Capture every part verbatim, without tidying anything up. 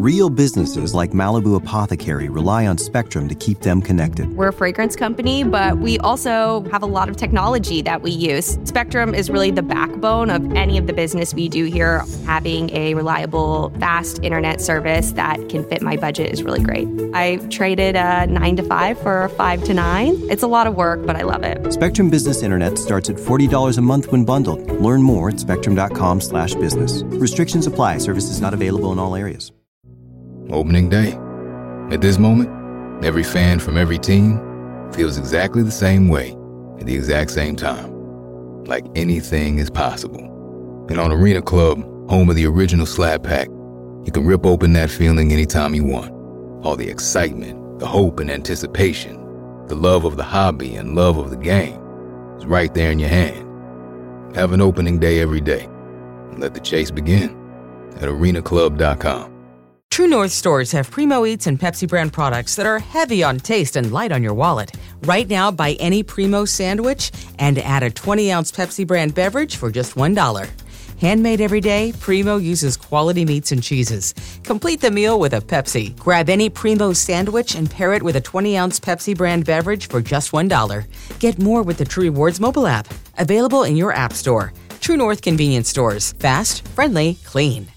Real businesses like Malibu Apothecary rely on Spectrum to keep them connected. We're a fragrance company, but we also have a lot of technology that we use. Spectrum is really the backbone of any of the business we do here. Having a reliable, fast internet service that can fit my budget is really great. I traded a nine to five for a five to nine. It's a lot of work, but I love it. Spectrum Business Internet starts at forty dollars a month when bundled. Learn more at spectrum.com slash business. Restrictions apply. Services not available in all areas. Opening day. At this moment, every fan from every team feels exactly the same way at the exact same time. Like anything is possible. And on Arena Club, home of the original Slab Pack, you can rip open that feeling anytime you want. All the excitement, the hope and anticipation, the love of the hobby and love of the game is right there in your hand. Have an opening day every day. And let the chase begin at arena club dot com. True North stores have Primo Eats and Pepsi brand products that are heavy on taste and light on your wallet. Right now, buy any Primo sandwich and add a twenty-ounce Pepsi brand beverage for just one dollar. Handmade every day, Primo uses quality meats and cheeses. Complete the meal with a Pepsi. Grab any Primo sandwich and pair it with a twenty-ounce Pepsi brand beverage for just one dollar. Get more with the True Rewards mobile app. Available in your app store. True North convenience stores. Fast, friendly, clean.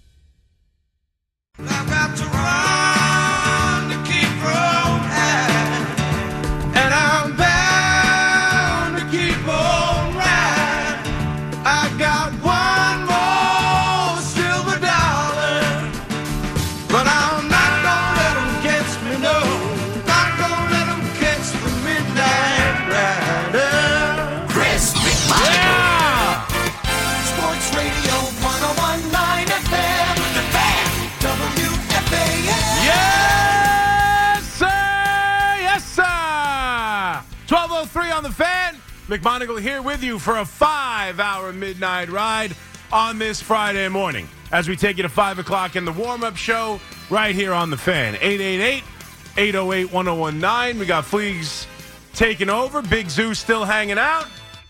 I've got to run to keep from high, and I'm bound to keep on riding. I got one more silver dollar, but I'm not gonna let them catch me, no. Not gonna let them catch the midnight rider. Chris McMichael. Yeah! Sports Radio one oh one point nine F M. The Fan. W F A N. Yes, sir! Yes, sir! twelve oh three on The Fan. McMonagle here with you for a five-hour midnight ride on this Friday morning as we take you to five o'clock in the warm-up show right here on The Fan. eight eight eight, eight oh eight, one oh one nine. We got Fleegs taking over. Big Zoo still hanging out.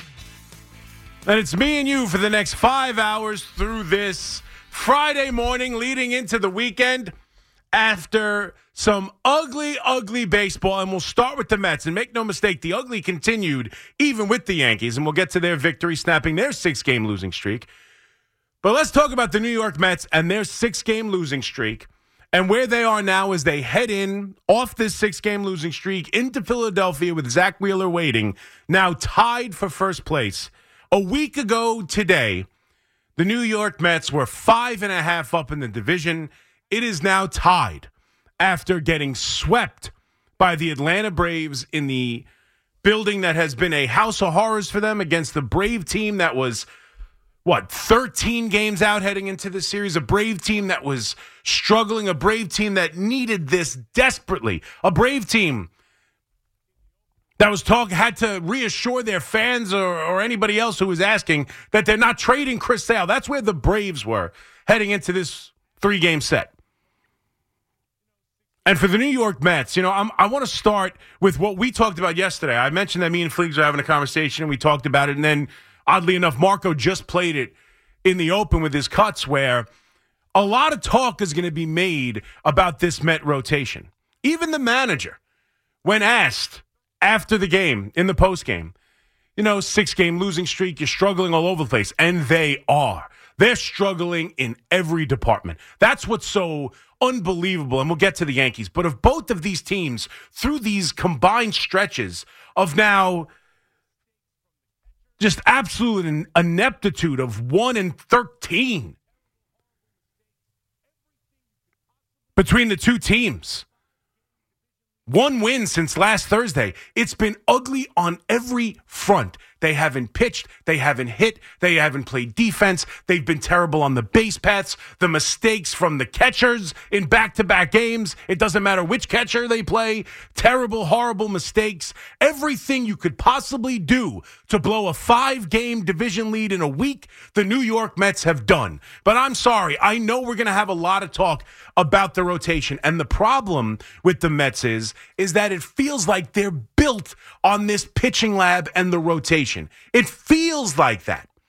And it's me and you for the next five hours through this Friday morning leading into the weekend after some ugly, ugly baseball. And we'll start with the Mets. And make no mistake, the ugly continued even with the Yankees. And we'll get to their victory, snapping their six-game losing streak. But let's talk about the New York Mets and their six-game losing streak and where they are now as they head in off this six-game losing streak into Philadelphia with Zach Wheeler waiting, now tied for first place. A week ago today, the New York Mets were five and a half up in the division. It is now tied after getting swept by the Atlanta Braves in the building that has been a house of horrors for them against the Brave team that was, what, thirteen games out heading into the series. A Brave team that was struggling, a Brave team that needed this desperately, a Brave team that was talk had to reassure their fans or, or anybody else who was asking that they're not trading Chris Sale. That's where the Braves were heading into this three-game set. And for the New York Mets, you know, I'm, I want to start with what we talked about yesterday. I mentioned that me and Fleegs are having a conversation, and we talked about it. And then, oddly enough, Marco just played it in the open with his cuts, where a lot of talk is going to be made about this Met rotation. Even the manager, when asked after the game, in the postgame, you know, six-game losing streak, you're struggling all over the place. And they are. They're struggling in every department. That's what's so unbelievable. And we'll get to the Yankees. But of both of these teams, through these combined stretches of now just absolute ineptitude of one and thirteen between the two teams. One win since last Thursday. It's been ugly on every front. They haven't pitched. They haven't hit. They haven't played defense. They've been terrible on the base paths. The mistakes from the catchers in back-to-back games. It doesn't matter which catcher they play. Terrible, horrible mistakes. Everything you could possibly do to blow a five-game division lead in a week, the New York Mets have done. But I'm sorry. I know we're going to have a lot of talk about the rotation. And the problem with the Mets is, is that it feels like they're built on this pitching lab and the rotation. It feels like that.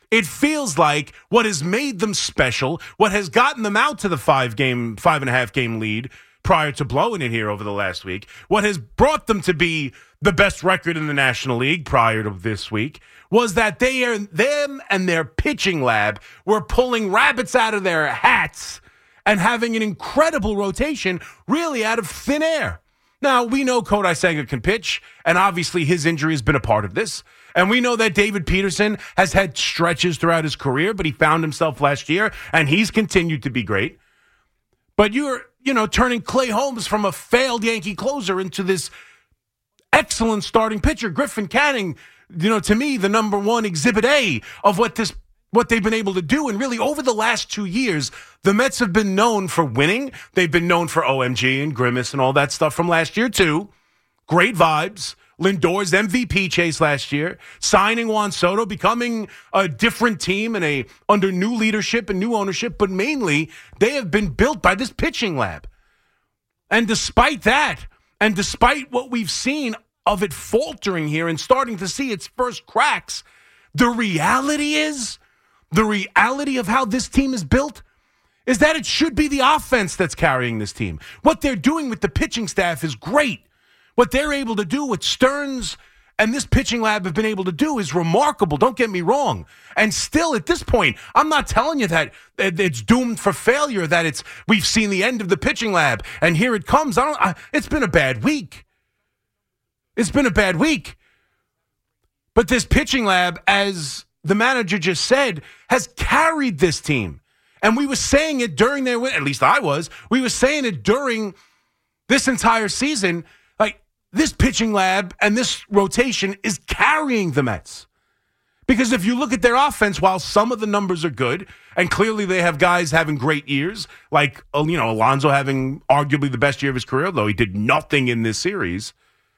It feels like what has made them special, what has gotten them out to the five game, five and a half game lead prior to blowing it here over the last week, what has brought them to be the best record in the National League prior to this week, was that they are them and their pitching lab were pulling rabbits out of their hats and having an incredible rotation really out of thin air. Now, we know Kodai Senga can pitch, and obviously his injury has been a part of this. And we know that David Peterson has had stretches throughout his career, but he found himself last year, and he's continued to be great. But you're, you know, turning Clay Holmes from a failed Yankee closer into this excellent starting pitcher. Griffin Canning, you know, to me, the number one exhibit A of what this what they've been able to do. And really, over the last two years, the Mets have been known for winning. They've been known for O M G and Grimace and all that stuff from last year, too. Great vibes. Lindor's M V P chase last year. Signing Juan Soto, becoming a different team and a under new leadership and new ownership. But mainly, they have been built by this pitching lab. And despite that, and despite what we've seen of it faltering here and starting to see its first cracks, the reality is, the reality of how this team is built is that it should be the offense that's carrying this team. What they're doing with the pitching staff is great. What they're able to do with Stearns and this pitching lab have been able to do is remarkable. Don't get me wrong. And still, at this point, I'm not telling you that it's doomed for failure, that it's we've seen the end of the pitching lab, and here it comes. I don't. I, it's been a bad week. It's been a bad week. But this pitching lab, as the manager just said, has carried this team. And we were saying it during their win. At least I was. We were saying it during this entire season. Like, this pitching lab and this rotation is carrying the Mets. Because if you look at their offense, while some of the numbers are good, and clearly they have guys having great years, like, you know, Alonso having arguably the best year of his career, though he did nothing in this series.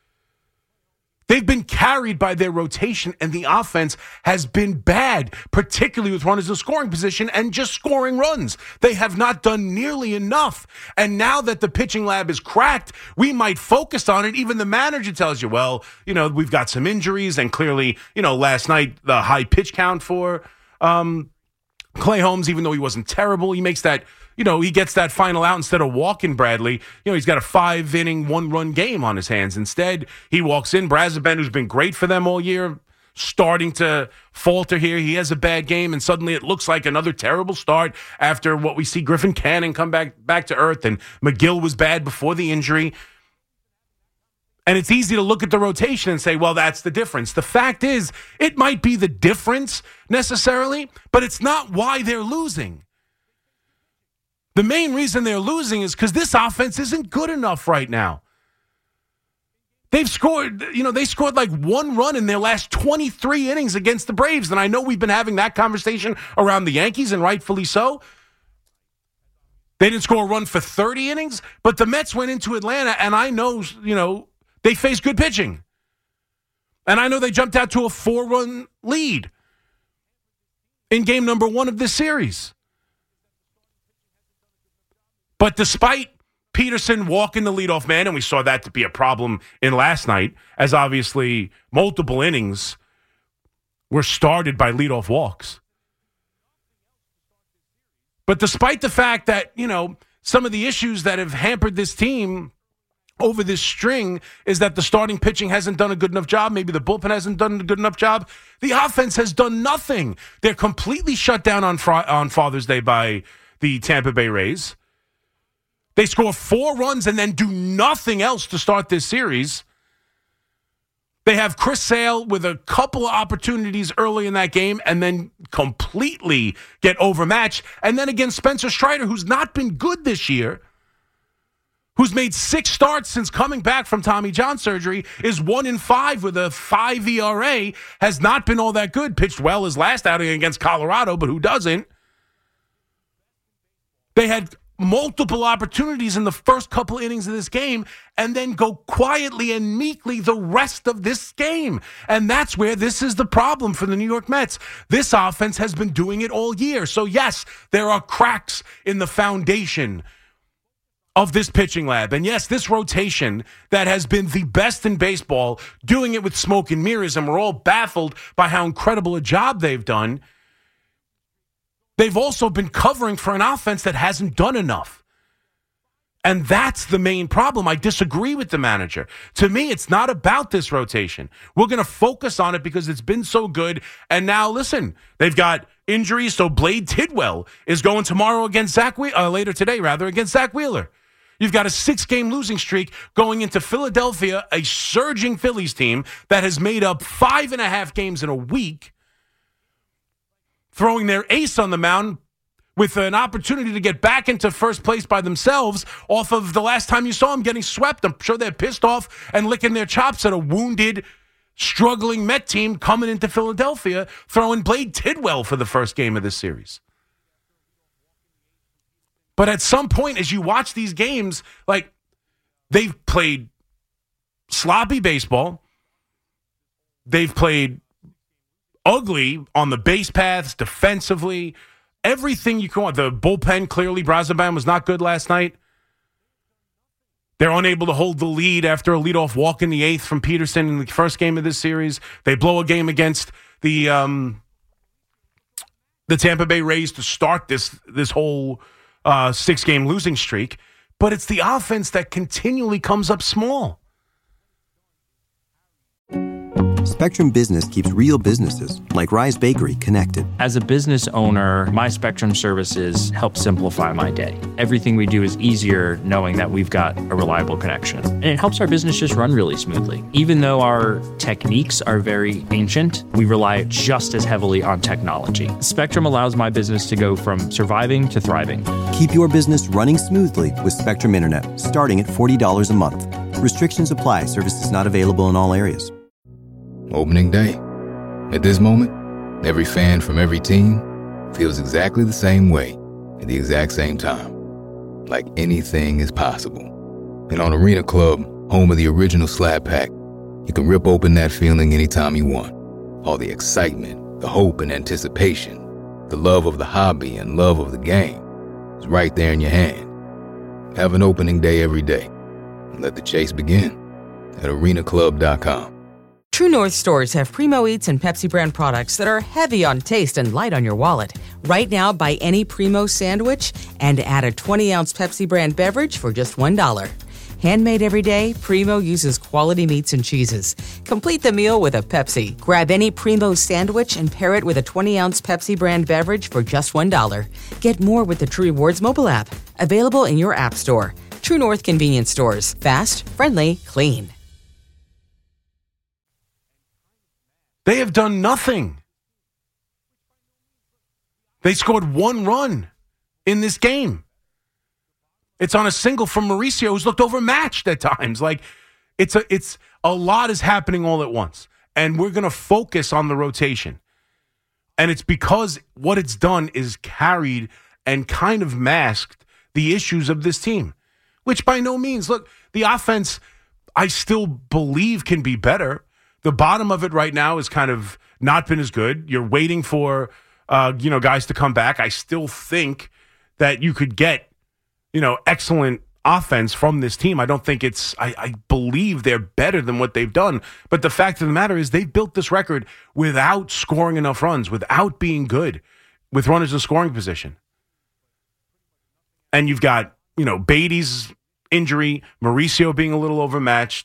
They've been carried by their rotation, and the offense has been bad, particularly with runners in scoring position and just scoring runs. They have not done nearly enough. And now that the pitching lab is cracked, we might focus on it. Even the manager tells you, well, you know, we've got some injuries, and clearly, you know, last night, the high pitch count for um, Clay Holmes, even though he wasn't terrible, he makes that, you know, he gets that final out instead of walking Bradley. You know, he's got a five-inning, one-run game on his hands. Instead, he walks in. Brazoban, who's been great for them all year, starting to falter here. He has a bad game, and suddenly it looks like another terrible start after what we see Griffin Canning come back, back to earth, and McGill was bad before the injury. And it's easy to look at the rotation and say, well, that's the difference. The fact is, it might be the difference necessarily, but it's not why they're losing. The main reason they're losing is because this offense isn't good enough right now. They've scored, you know, they scored like one run in their last twenty-three innings against the Braves. And I know we've been having that conversation around the Yankees, and rightfully so. They didn't score a run for thirty innings, but the Mets went into Atlanta, and I know, you know, they faced good pitching. And I know they jumped out to a four-run lead in game number one of this series. But despite Peterson walking the leadoff man, and we saw that to be a problem in last night, as obviously multiple innings were started by leadoff walks. But despite the fact that, you know, some of the issues that have hampered this team over this string is that the starting pitching hasn't done a good enough job. Maybe the bullpen hasn't done a good enough job. The offense has done nothing. They're completely shut down on, Fri- on Father's Day by the Tampa Bay Rays. They score four runs and then do nothing else to start this series. They have Chris Sale with a couple of opportunities early in that game and then completely get overmatched. And then against Spencer Strider, who's not been good this year, who's made six starts since coming back from Tommy John surgery, is one in five with a five E R A, has not been all that good. Pitched well his last outing against Colorado, but who doesn't? They had multiple opportunities in the first couple innings of this game and then go quietly and meekly the rest of this game. And that's where this is the problem for the New York Mets. This offense has been doing it all year. So, yes, there are cracks in the foundation of this pitching lab. And, yes, this rotation that has been the best in baseball, doing it with smoke and mirrors, and we're all baffled by how incredible a job they've done. they've also been covering for an offense that hasn't done enough. And that's the main problem. I disagree with the manager. To me, it's not about this rotation. We're going to focus on it because it's been so good. And now, listen, they've got injuries, so Blade Tidwell is going tomorrow against Zach Wheeler, uh, later today, rather, against Zach Wheeler. You've got a six-game losing streak going into Philadelphia, a surging Phillies team that has made up five and a half games in a week, throwing their ace on the mound, with an opportunity to get back into first place by themselves off of the last time you saw them getting swept. I'm sure they're pissed off and licking their chops at a wounded, struggling Met team coming into Philadelphia, throwing Blade Tidwell for the first game of this series. But at some point, as you watch these games, like, they've played sloppy baseball. They've played ugly on the base paths, defensively. Everything you can want. The bullpen, clearly, Brazoban was not good last night. They're unable to hold the lead after a leadoff walk in the eighth from Peterson in the first game of this series. They blow a game against the um, the Tampa Bay Rays to start this this whole uh, six-game losing streak. But it's the offense that continually comes up small. Spectrum Business keeps real businesses, like Rise Bakery, connected. As a business owner, my Spectrum services help simplify my day. Everything we do is easier knowing that we've got a reliable connection. And it helps our business just run really smoothly. Even though our techniques are very ancient, we rely just as heavily on technology. Spectrum allows my business to go from surviving to thriving. Keep your business running smoothly with Spectrum Internet, starting at forty dollars a month. Restrictions apply. Services not available in all areas. Opening day. At this moment, every fan from every team feels exactly the same way at the exact same time. Like anything is possible. And on Arena Club, home of the original Slab Pack, you can rip open that feeling anytime you want. All the excitement, the hope and anticipation, the love of the hobby and love of the game is right there in your hand. Have an opening day every day. And let the chase begin at arena club dot com. True North stores have Primo Eats and Pepsi brand products that are heavy on taste and light on your wallet. Right now, buy any Primo sandwich and add a twenty-ounce Pepsi brand beverage for just one dollar. Handmade every day, Primo uses quality meats and cheeses. Complete the meal with a Pepsi. Grab any Primo sandwich and pair it with a twenty-ounce Pepsi brand beverage for just one dollar. Get more with the True Rewards mobile app. Available in your app store. True North convenience stores. Fast, friendly, clean. They have done nothing. They scored one run in this game. It's on a single from Mauricio, who's looked overmatched at times. Like, it's a it's a lot is happening all at once. And we're going to focus on the rotation. And it's because what it's done is carried and kind of masked the issues of this team, which by no means, look, the offense, I still believe can be better. The bottom of it right now has kind of not been as good. You're waiting for, uh, you know, guys to come back. I still think that you could get, you know, excellent offense from this team. I don't think it's, I, I believe they're better than what they've done. But the fact of the matter is they've built this record without scoring enough runs, without being good with runners in scoring position. And you've got, you know, Beatty's injury, Mauricio being a little overmatched,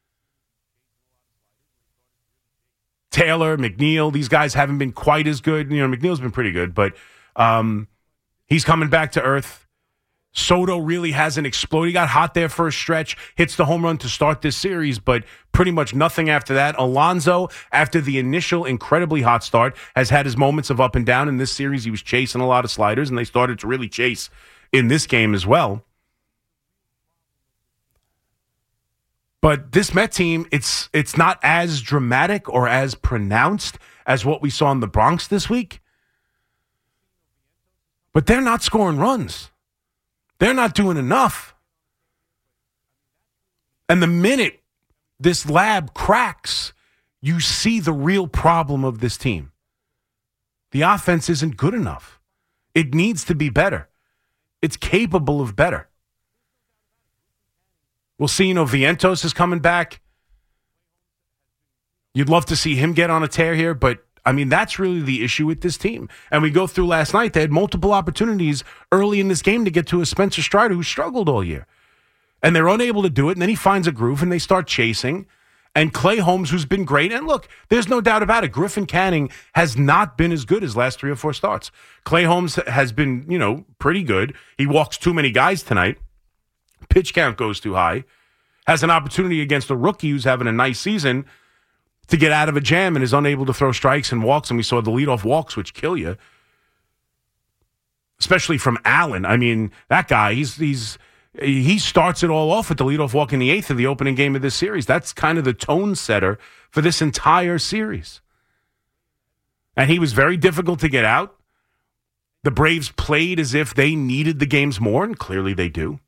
Taylor, McNeil, these guys haven't been quite as good. You know, McNeil's been pretty good, but um, he's coming back to earth. Soto really hasn't exploded. He got hot there for a stretch, hits the home run to start this series, but pretty much nothing after that. Alonso, after the initial incredibly hot start, has had his moments of up and down. In this series, he was chasing a lot of sliders, and they started to really chase in this game as well. But this Met team, it's it's not as dramatic or as pronounced as what we saw in the Bronx this week. But they're not scoring runs. They're not doing enough. And the minute this lab cracks, you see the real problem of this team. The offense isn't good enough. It needs to be better. It's capable of better. We'll see, you know, Vientos is coming back. You'd love to see him get on a tear here, but I mean, that's really the issue with this team. And we go through last night, they had multiple opportunities early in this game to get to a Spencer Strider who struggled all year. And they're unable to do it, and then he finds a groove, and they start chasing. And Clay Holmes, who's been great, and look, there's no doubt about it, Griffin Canning has not been as good as last three or four starts. Clay Holmes has been, you know, pretty good. He walks too many guys tonight. Pitch count goes too high. Has an opportunity against a rookie who's having a nice season to get out of a jam and is unable to throw strikes and walks, and we saw the leadoff walks, which kill you, especially from Allen. I mean, that guy, he's he's he starts it all off with the leadoff walk in the eighth of the opening game of this series. That's kind of the tone setter for this entire series. And he was very difficult to get out. The Braves played as if they needed the games more, and clearly they do.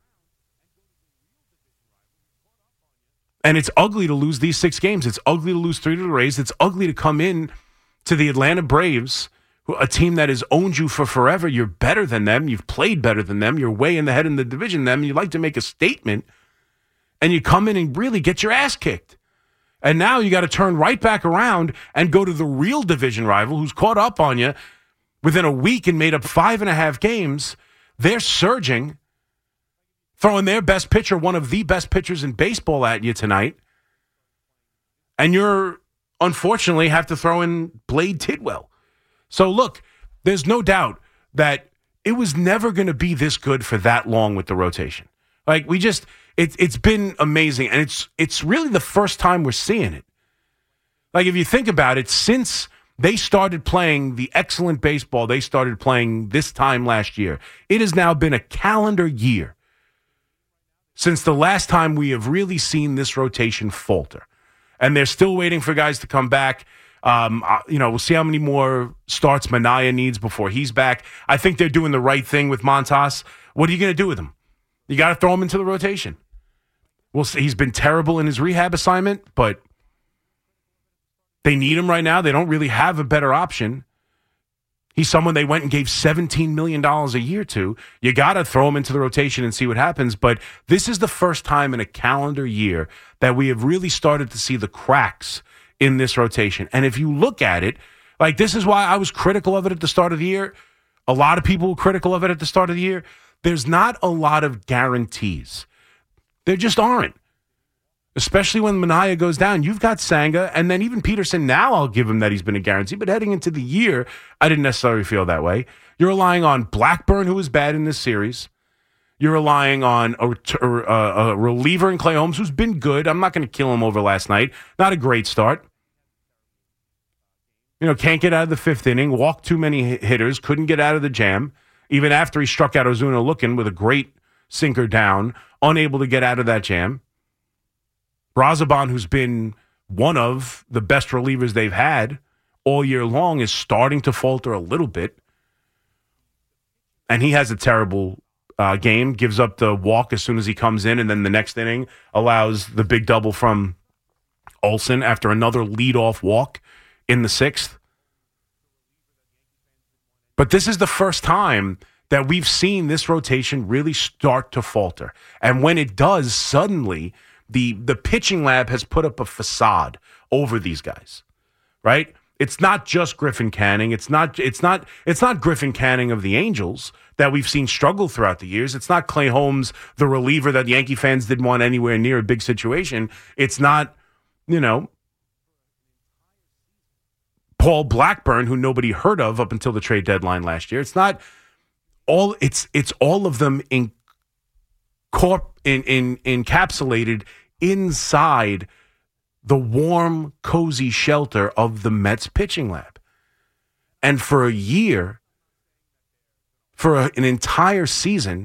And it's ugly to lose these six games. It's ugly to lose three to the Rays. It's ugly to come in to the Atlanta Braves, a team that has owned you for forever. You're better than them. You've played better than them. You're way in the head in the division than them. You'd like to make a statement, and you come in and really get your ass kicked. And now you got to turn right back around and go to the real division rival who's caught up on you within a week and made up five and a half games. They're surging, throwing their best pitcher, one of the best pitchers in baseball, at you tonight. And you're, unfortunately, have to throw in Blade Tidwell. So, look, there's no doubt that it was never going to be this good for that long with the rotation. Like, we just, it, it's been amazing. And it's it's really the first time we're seeing it. Like, if you think about it, since they started playing the excellent baseball they started playing this time last year, it has now been a calendar year since the last time we have really seen this rotation falter. And they're still waiting for guys to come back. Um, you know, we'll see how many more starts Manaea needs before he's back. I think they're doing the right thing with Montas. What are you going to do with him? You got to throw him into the rotation. We'll see. He's been terrible in his rehab assignment, but they need him right now. They don't really have a better option. He's someone they went and gave seventeen million dollars a year to. You got to throw him into the rotation and see what happens. But this is the first time in a calendar year that we have really started to see the cracks in this rotation. And if you look at it, like, this is why I was critical of it at the start of the year. A lot of people were critical of it at the start of the year. There's not a lot of guarantees. There just aren't. Especially when Manaea goes down. You've got Sanga, and then even Peterson. Now I'll give him that he's been a guarantee. But heading into the year, I didn't necessarily feel that way. You're relying on Blackburn, who was bad in this series. You're relying on a, a, a reliever in Clay Holmes, who's been good. I'm not going to kill him over last night. Not a great start. You know, can't get out of the fifth inning, walked too many hitters, couldn't get out of the jam. Even after he struck out Ozuna looking with a great sinker down, unable to get out of that jam. Brazoban, who's been one of the best relievers they've had all year long, is starting to falter a little bit. And he has a terrible uh, game, gives up the walk as soon as he comes in, and then the next inning allows the big double from Olsen after another leadoff walk in the sixth. But this is the first time that we've seen this rotation really start to falter. And when it does, suddenly the the pitching lab has put up a facade over these guys, right? It's not just Griffin Canning. It's not it's not it's not Griffin Canning of the Angels that we've seen struggle throughout the years. It's not Clay Holmes, the reliever that Yankee fans didn't want anywhere near a big situation. It's not, you know, Paul Blackburn, who nobody heard of up until the trade deadline last year. It's not all. It's it's all of them in corp in, in encapsulated inside the warm, cozy shelter of the Mets pitching lab. And for a year, for a, an entire season,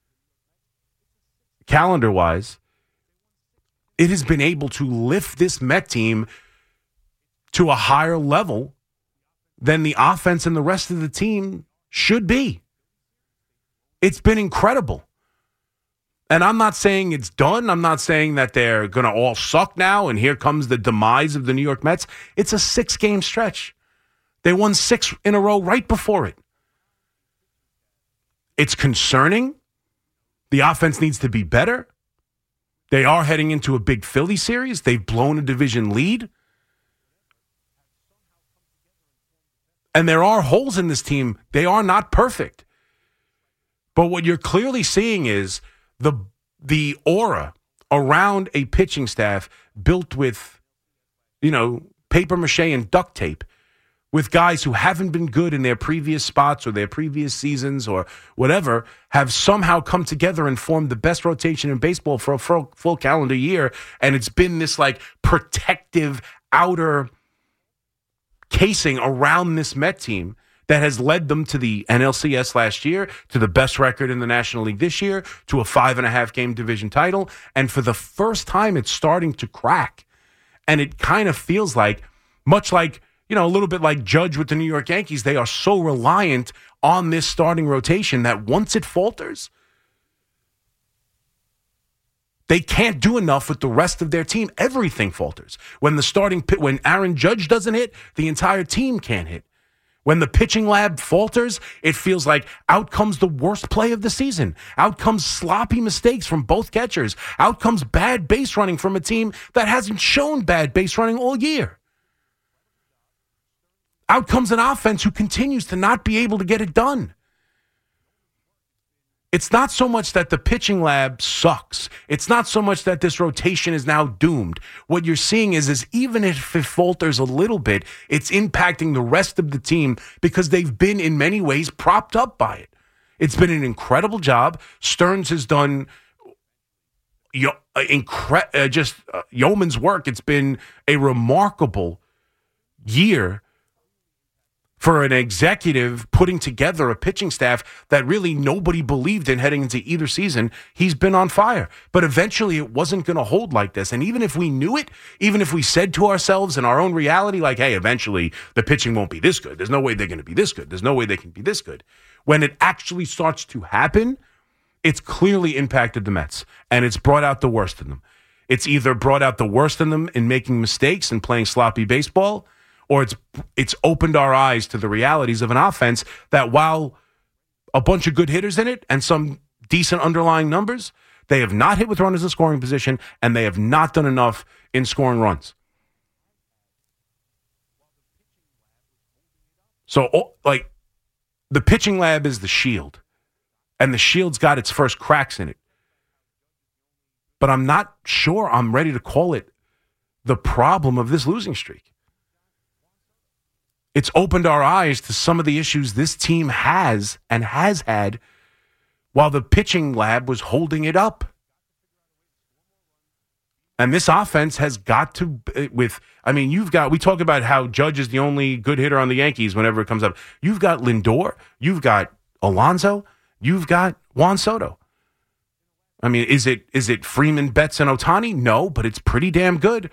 calendar-wise, it has been able to lift this Met team to a higher level than the offense and the rest of the team should be. It's been incredible. And I'm not saying it's done. I'm not saying that they're going to all suck now and here comes the demise of the New York Mets. It's a six-game stretch. They won six in a row right before it. It's concerning. The offense needs to be better. They are heading into a big Philly series. They've blown a division lead. And there are holes in this team. They are not perfect. But what you're clearly seeing is the the aura around a pitching staff built with, you know, paper mache and duct tape, with guys who haven't been good in their previous spots or their previous seasons or whatever, have somehow come together and formed the best rotation in baseball for a full, full calendar year. And it's been this like protective outer casing around this Met team that has led them to the N L C S last year, to the best record in the National League this year, to a five and a half game division title. And for the first time, it's starting to crack. And it kind of feels like, much like, you know, a little bit like Judge with the New York Yankees, they are so reliant on this starting rotation that once it falters, they can't do enough with the rest of their team. Everything falters. When the starting pit, when Aaron Judge doesn't hit, the entire team can't hit. When the pitching lab falters, it feels like out comes the worst play of the season. Out comes sloppy mistakes from both catchers. Out comes bad base running from a team that hasn't shown bad base running all year. Out comes an offense who continues to not be able to get it done. It's not so much that the pitching lab sucks. It's not so much that this rotation is now doomed. What you're seeing is, is even if it falters a little bit, it's impacting the rest of the team because they've been in many ways propped up by it. It's been an incredible job. Stearns has done yo, incre- uh, just uh, yeoman's work. It's been a remarkable year for an executive putting together a pitching staff that really nobody believed in heading into either season. He's been on fire. But eventually it wasn't going to hold like this. And even if we knew it, even if we said to ourselves in our own reality, like, hey, eventually the pitching won't be this good. There's no way they're going to be this good. There's no way they can be this good. When it actually starts to happen, it's clearly impacted the Mets. And it's brought out the worst in them. It's either brought out the worst in them in making mistakes and playing sloppy baseball, or it's it's opened our eyes to the realities of an offense that, while a bunch of good hitters in it and some decent underlying numbers, they have not hit with runners in scoring position, and they have not done enough in scoring runs. So, like, the pitching lab is the shield, and the shield's got its first cracks in it. But I'm not sure I'm ready to call it the problem of this losing streak. It's opened our eyes to some of the issues this team has and has had while the pitching lab was holding it up. And this offense has got to, with, I mean, you've got, we talk about how Judge is the only good hitter on the Yankees whenever it comes up. You've got Lindor, you've got Alonso, you've got Juan Soto. I mean, is it is it Freeman, Betts, and Ohtani? No, but it's pretty damn good.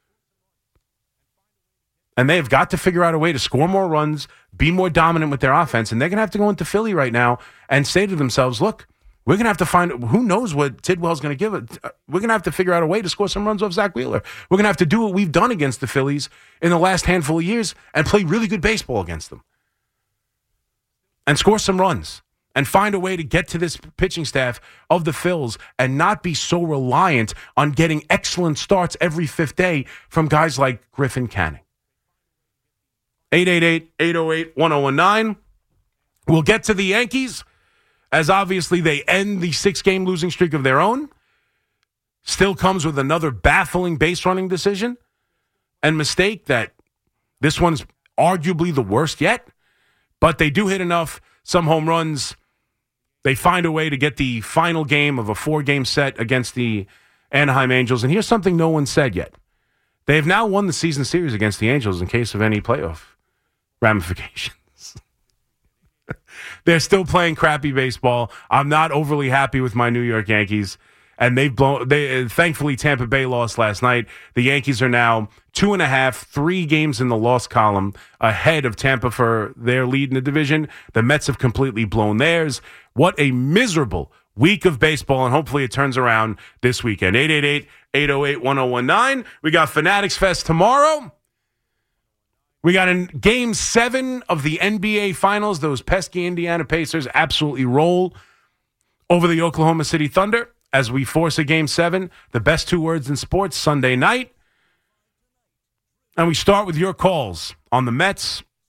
And they have got to figure out a way to score more runs, be more dominant with their offense. And they're going to have to go into Philly right now and say to themselves, look, we're going to have to find, who knows what Tidwell's going to give it. We're going to have to figure out a way to score some runs off Zach Wheeler. We're going to have to do what we've done against the Phillies in the last handful of years and play really good baseball against them. And score some runs. And find a way to get to this pitching staff of the Phils and not be so reliant on getting excellent starts every fifth day from guys like Griffin Canning. eight eight eight, eight oh eight, one oh one nine. We'll get to the Yankees, as obviously they end the six-game losing streak of their own. Still comes with another baffling base running decision and mistake that this one's arguably the worst yet. But they do hit enough, some home runs. They find a way to get the final game of a four-game set against the Anaheim Angels. And here's something no one said yet. They have now won the season series against the Angels in case of any playoff ramifications. They're still playing crappy baseball. I'm not overly happy with my New York Yankees. And they've blown, they, thankfully, Tampa Bay lost last night. The Yankees are now two and a half, three games in the loss column ahead of Tampa for their lead in the division. The Mets have completely blown theirs. What a miserable week of baseball, and hopefully it turns around this weekend. eight eight eight, eight oh eight, one oh one nine. We got Fanatics Fest tomorrow. We got in game seven of the N B A Finals. Those pesky Indiana Pacers absolutely roll over the Oklahoma City Thunder as we force a game seven. The best two words in sports, Sunday night. And we start with your calls on the Mets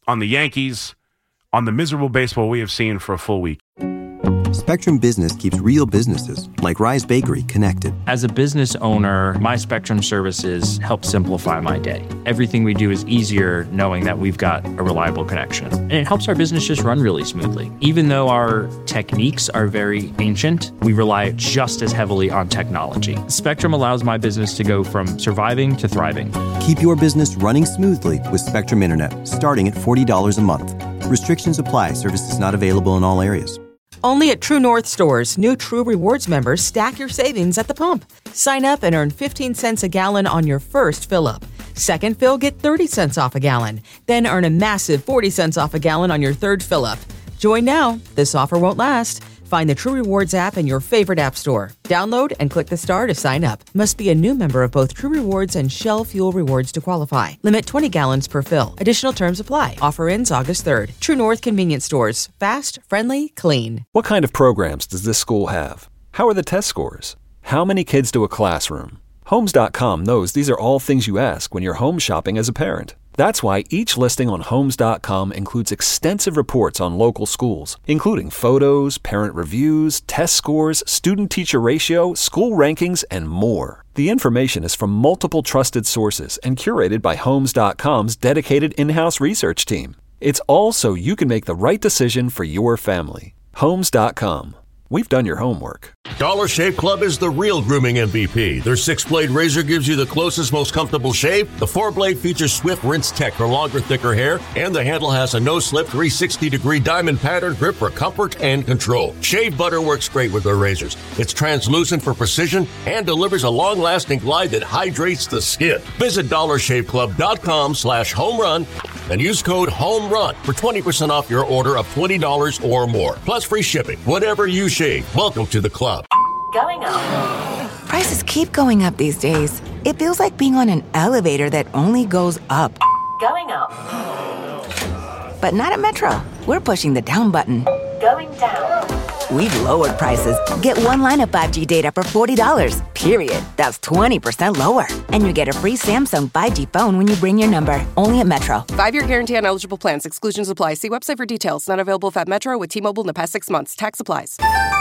on the Yankees, on the miserable baseball we have seen for a full week. Spectrum Business keeps real businesses, like Rise Bakery, connected. As a business owner, my Spectrum services help simplify my day. Everything we do is easier knowing that we've got a reliable connection. And it helps our business just run really smoothly. Even though our techniques are very ancient, we rely just as heavily on technology. Spectrum allows my business to go from surviving to thriving. Keep your business running smoothly with Spectrum Internet, starting at forty dollars a month. Restrictions apply. Services not available in all areas. Only at True North stores, new True Rewards members stack your savings at the pump. Sign up and earn fifteen cents a gallon on your first fill-up. Second fill, get thirty cents off a gallon. Then earn a massive forty cents off a gallon on your third fill-up. Join now. This offer won't last. Find the True Rewards app in your favorite app store. Download and click the star to sign up. Must be a new member of both True Rewards and Shell Fuel Rewards to qualify. Limit twenty gallons per fill. Additional terms apply. Offer ends August third. True North Convenience Stores. Fast, friendly, clean. What kind of programs does this school have? How are the test scores? How many kids to a classroom? Homes dot com knows these are all things you ask when you're home shopping as a parent. That's why each listing on Homes dot com includes extensive reports on local schools, including photos, parent reviews, test scores, student-teacher ratio, school rankings, and more. The information is from multiple trusted sources and curated by Homes dot com's dedicated in-house research team. It's all so you can make the right decision for your family. Homes dot com. We've done your homework. Dollar Shave Club is the real grooming M V P. Their six-blade razor gives you the closest, most comfortable shave. The four-blade features Swift Rinse Tech for longer, thicker hair. And the handle has a no-slip three hundred sixty degree diamond pattern grip for comfort and control. Shave butter works great with their razors. It's translucent for precision and delivers a long-lasting glide that hydrates the skin. Visit dollar shave club dot com slash home run and use code HOMERUN for twenty percent off your order of twenty dollars or more. Plus free shipping. Whatever you shave. Welcome to the club. Going up. Prices keep going up these days. It feels like being on an elevator that only goes up. Going up. But not at Metro. We're pushing the down button. Going down. We've lowered prices. Get one line of five G data for forty dollars. Period. That's twenty percent lower. And you get a free Samsung five G phone when you bring your number. Only at Metro. Five-year guarantee on eligible plans. Exclusions apply. See website for details. Not available at Metro with T-Mobile in the past six months. Tax applies.